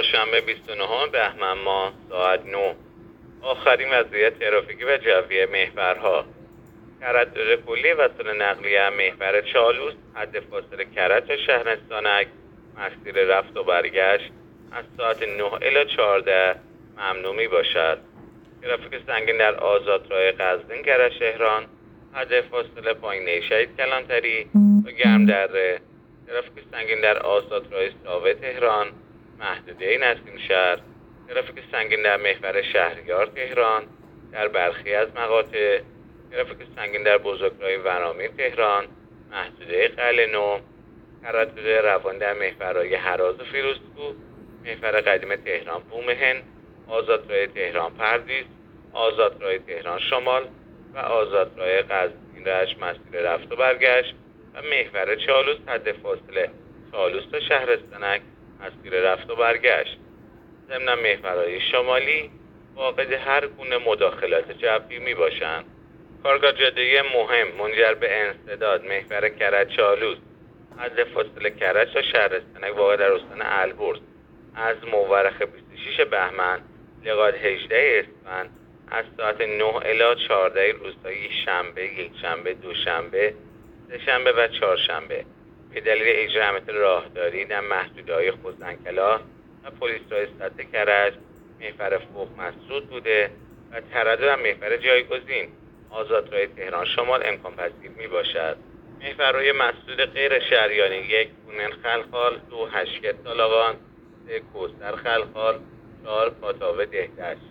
چهارشنبه 29 بهمن ماه ساعت 9. آخرین وضعیت ترافیکی و جوی محورها. تردد کلی وسایل نقلیه محور چالوس حد فاصله کرج تا شهرستانک مسیر رفت و برگشت از ساعت 9 الی 14 ممنوع می باشد. ترافیک سنگین در آزادراه قزوین کرج تهران حد فاصله پایین شهید کلانتری و گرمدره. ترافیک سنگین در آزادراه ساوه تهران محدوده نسیم شهر. ترافیک سنگین در محور شهریار تهران در برخی از مقاطع. ترافیک سنگین در بزرگراه ورامین تهران محدوده قلعه نو. تردد روان در محورهای هراز و فیروزکوه، محور قدیم تهران بومهن، آزادراه تهران پردیس، آزادراه تهران شمال و آزادراه قزوین رشت مسیر رفت و برگشت و محور چالوس حد فاصله چالوس تا شهرستانک مسیر رفت و برگشت. ضمن محورهای شمالی فاقد هر گونه مداخلات جوی می باشند. کارگاه جاده مهم منجر به انسداد محور کرج چالوس حد فاصله کرج تا شهرستانک واقع در استان البرز از مورخ 26 بهمن لغاید 18 اسفند از ساعت 9 الی 14 روزهای شنبه، یکشنبه، دوشنبه، سه‌شنبه و چهارشنبه به دلیل اجرای عملیات راهداری در محدوده‌های خوزنکلاح و پلیس راه سد کرج محور فوق مسدود بوده و تردد در محور جایگزین آزادراه تهران شمال امکان پذیر می باشد. محورهای مسدود غیر شهریانی: 1 گونن خلخال، 2 هشکت طالقان، 3 کوثر خلخال، 4 پاتاوه دهدشت.